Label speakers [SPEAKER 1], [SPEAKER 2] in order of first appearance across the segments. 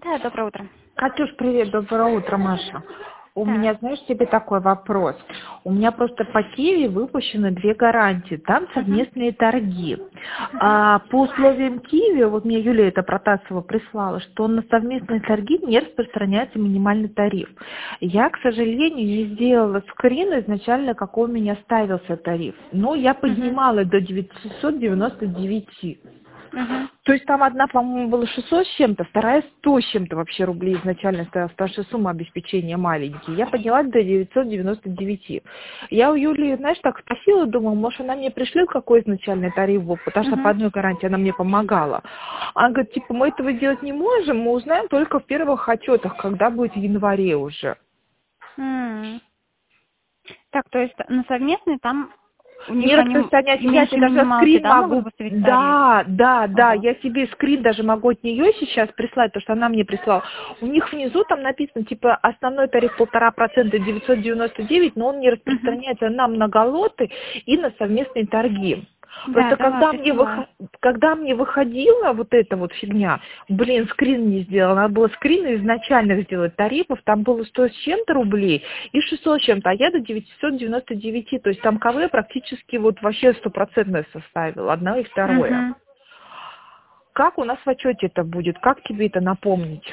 [SPEAKER 1] Да, доброе утро.
[SPEAKER 2] Катюш, привет, доброе утро, Маша. У
[SPEAKER 1] Да.
[SPEAKER 2] меня, знаешь, тебе такой вопрос. У меня просто по Киеве выпущены 2 гарантии, там
[SPEAKER 1] Мгм.
[SPEAKER 2] совместные торги.
[SPEAKER 1] Мгм.
[SPEAKER 2] По условиям Киева, вот мне Юлия это Протасова прислала, что на совместные торги не распространяется минимальный тариф. Я, к сожалению, не сделала скрин изначально, какой у меня ставился тариф. Но я
[SPEAKER 1] Мгм.
[SPEAKER 2] поднимала до 999.
[SPEAKER 1] Мгм.
[SPEAKER 2] То есть там одна, по-моему, была 600 с чем-то, вторая 100 с чем-то вообще рублей изначально стояла, потому что сумма обеспечения маленькие. Я поднялась до 999. Я у Юлии, знаешь, так спросила, думала, может, она мне пришлет, какой изначальный тариф был, потому что по
[SPEAKER 1] Мгм.
[SPEAKER 2] одной гарантии она мне помогала. Она говорит, типа, мы этого делать не можем, мы узнаем только в первых отчетах, когда будет в январе уже.
[SPEAKER 1] М. Так, то есть на совместный там у
[SPEAKER 2] Не
[SPEAKER 1] них они
[SPEAKER 2] распространяйся. Я
[SPEAKER 1] меньше
[SPEAKER 2] тебе даже
[SPEAKER 1] минималки,
[SPEAKER 2] скрин
[SPEAKER 1] да, могут
[SPEAKER 2] могу.
[SPEAKER 1] выставить тариф?
[SPEAKER 2] Да,
[SPEAKER 1] Ага.
[SPEAKER 2] я тебе скрин даже могу от нее сейчас прислать, потому что она мне прислала. У них внизу там написано, типа, основной тариф 1,5% 999, но он не
[SPEAKER 1] Мгм.
[SPEAKER 2] распространяется на многолоты и на совместные торги.
[SPEAKER 1] Да,
[SPEAKER 2] Просто
[SPEAKER 1] давай, присылай.
[SPEAKER 2] когда мне выходила вот эта вот фигня, блин, скрин не сделала, надо было скрины изначально сделать тарифов, там было 100 с чем-то рублей и 600 с чем-то, а я до 999, то есть там КВ практически вот вообще стопроцентное составил, одно и второе.
[SPEAKER 1] Мгм.
[SPEAKER 2] Как у нас в отчете это будет, как тебе это напомнить?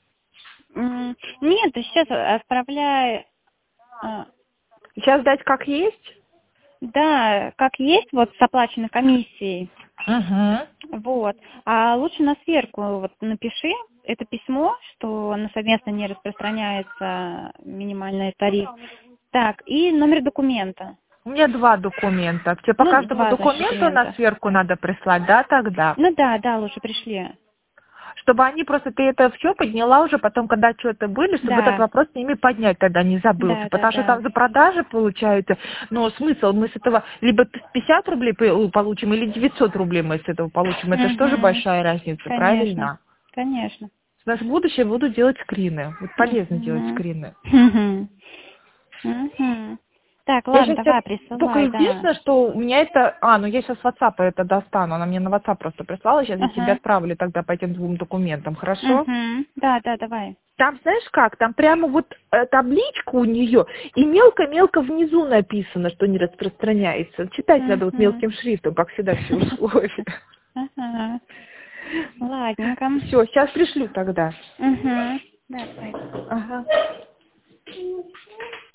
[SPEAKER 1] Нет, ты сейчас отправляй. а,
[SPEAKER 2] Сейчас дать как есть?
[SPEAKER 1] Да, как есть, вот с оплаченной комиссией.
[SPEAKER 2] Угу.
[SPEAKER 1] Вот. А лучше на сверху вот напиши это письмо, что на совместно не распространяется минимальный тариф. Так, и номер документа.
[SPEAKER 2] У меня 2 документа. Тебе по
[SPEAKER 1] Ну,
[SPEAKER 2] каждому
[SPEAKER 1] 2, значит,
[SPEAKER 2] документу на
[SPEAKER 1] документа.
[SPEAKER 2] сверку надо прислать, да, тогда?
[SPEAKER 1] Ну да, да, лучше пришли.
[SPEAKER 2] Чтобы они просто, ты это все подняла уже потом, когда что-то были, чтобы этот
[SPEAKER 1] Да,
[SPEAKER 2] вопрос с ними поднять тогда не забылся.
[SPEAKER 1] да, да,
[SPEAKER 2] Потому что
[SPEAKER 1] да.
[SPEAKER 2] там за продажи получается, но смысл, мы с этого либо 50 рублей получим, или 900 рублей мы с этого получим. Это же тоже
[SPEAKER 1] Угу.
[SPEAKER 2] большая разница,
[SPEAKER 1] Конечно,
[SPEAKER 2] правильно?
[SPEAKER 1] конечно.
[SPEAKER 2] В будущее буду делать скрины. Вот полезно делать
[SPEAKER 1] Угу.
[SPEAKER 2] скрины.
[SPEAKER 1] Угу. Угу. Так,
[SPEAKER 2] Я
[SPEAKER 1] ладно,
[SPEAKER 2] сейчас тебе
[SPEAKER 1] давай,
[SPEAKER 2] только
[SPEAKER 1] присылай, да.
[SPEAKER 2] единственное, что у меня это... ну я сейчас с WhatsApp это достану. Она мне на WhatsApp просто прислала. Сейчас я тебе
[SPEAKER 1] Ага.
[SPEAKER 2] отправлю тогда по этим 2 документам. Хорошо?
[SPEAKER 1] Угу. Да, да, давай.
[SPEAKER 2] Там, знаешь как, там прямо вот табличка у нее, и мелко-мелко внизу написано, что не распространяется. Читать надо вот
[SPEAKER 1] Угу.
[SPEAKER 2] мелким шрифтом, как всегда, все условия.
[SPEAKER 1] Ага. Ладненько.
[SPEAKER 2] Все, сейчас пришлю тогда.
[SPEAKER 1] Угу. Давай.
[SPEAKER 2] Ага.